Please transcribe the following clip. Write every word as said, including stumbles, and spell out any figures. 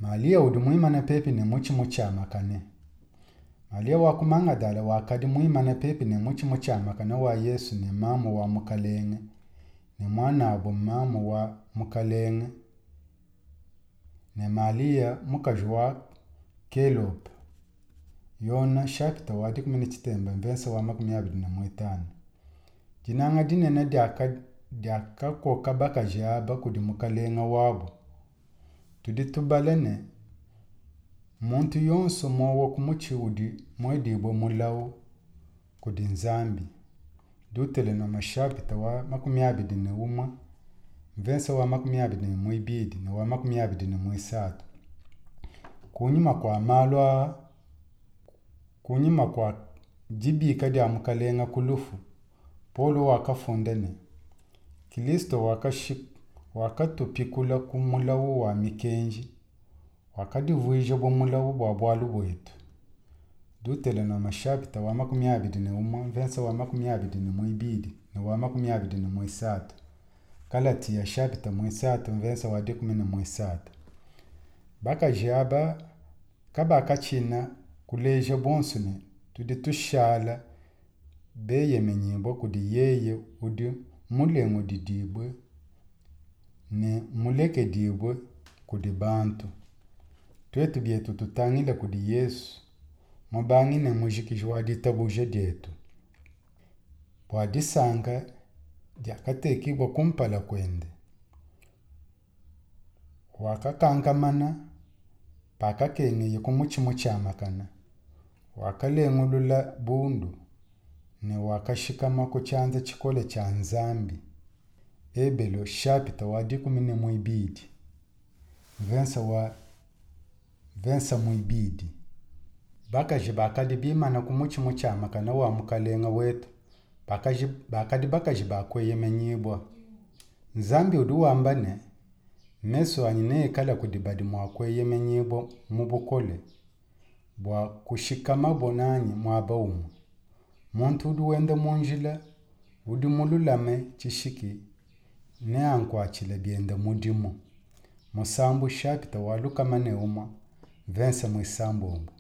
Malia udi muimana pepi ne muchi mucha makane. Malia wakumanga dala wakadi muimana pepi ne muchi mucha makane wa Yesu ne mamu wa mukalenge. Ne mwana abo mamu wa mukalenge. Ne Malia mukajwa Kelope. Yona shapita wadi kumini chitemba mbensa wa makumi abiri na mwetano. Jinanga dine na diaka diaka koka baka jaba kudi mukalenga wabo. Tudi tubalene muntu yonso mwa kumuchi udi mwedibo mulau kudi nzambi. Dutele na mashapita wa makumi abiri na umwa. Mbensa wa makumi abiri na mwibidi na wa makumi abiri na mwisatu. Kunyima kwa malwa kunyima kwa jibi kadi amukalenga kulufu. Polo wakafundene. Kilisto wakashik wakatupikula kumulawu wa mikenji. Wakadi vuijo bo mulawu wa bwalu wetu. Dutele na mashapita wa makumi abiri na umwa. Mbensa wa makumi abiri na mwibidi na wa makumi abiri na mwisatu. Kalati ya shapita mwisatu mbensa wa dikumi na mwisatu. Baka jaba kaba kachina kuleja bonsune tudi tushala beye menyimbo kudi yeye udi mulengo didibwe ne muleke dibwe kudi bantu. Twetu bietu tutangile kudi Yesu mabangi ne mujikijwa wadi tabuje dietu. Wadi sanga diakateki wa kumpala kwende. Wakakankamana paka kenge yukumuchi muchamakana. Wakalengulula bundu ne wakashikama kuchanza chikole cha nzambi. Ebelo shapita wadi kumine mwibidi. Vensa wa vensa mwibidi. Baka jibakadi bima na kumuchi muchamakana wa mukalenga wetu. Bakadi baka jibakwe yemenyibwa. Nzambi uduwa mbane. Meso anyine kala kudibadi mwakwe yemenyibwa mubukole. Bwa kushikama bonanyi mwaba umu. Muntu uduwenda munjila. Udimululame chishiki. Ne ankwa chile bienda mudimu. Musambu shapita waluka mane uma. Vensa mwisambu umu.